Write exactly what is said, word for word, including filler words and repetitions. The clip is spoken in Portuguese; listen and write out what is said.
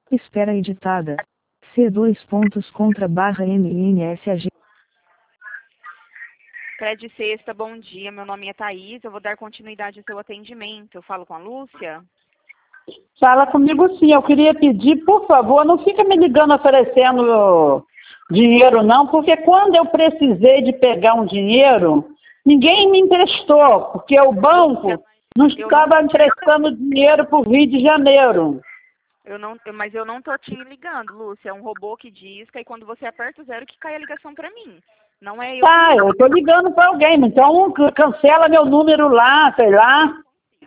Espera editada. C dois pontos contra barra M N S A G. Crédito Sexta, bom dia. Meu nome é Thaís. Eu vou dar continuidade ao seu atendimento. Eu falo com a Lúcia? Fala comigo sim. Eu queria pedir, por favor, não fica me ligando oferecendo dinheiro não, porque quando eu precisei de pegar um dinheiro, ninguém me emprestou, porque o banco não estava emprestando dinheiro para o Rio de Janeiro. Eu não, eu, mas eu não tô te ligando, Lúcia. É um robô que disca e quando você aperta o zero que cai a ligação para mim. Não é eu. Tá, eu tô ligando para alguém, então cancela meu número lá, sei lá.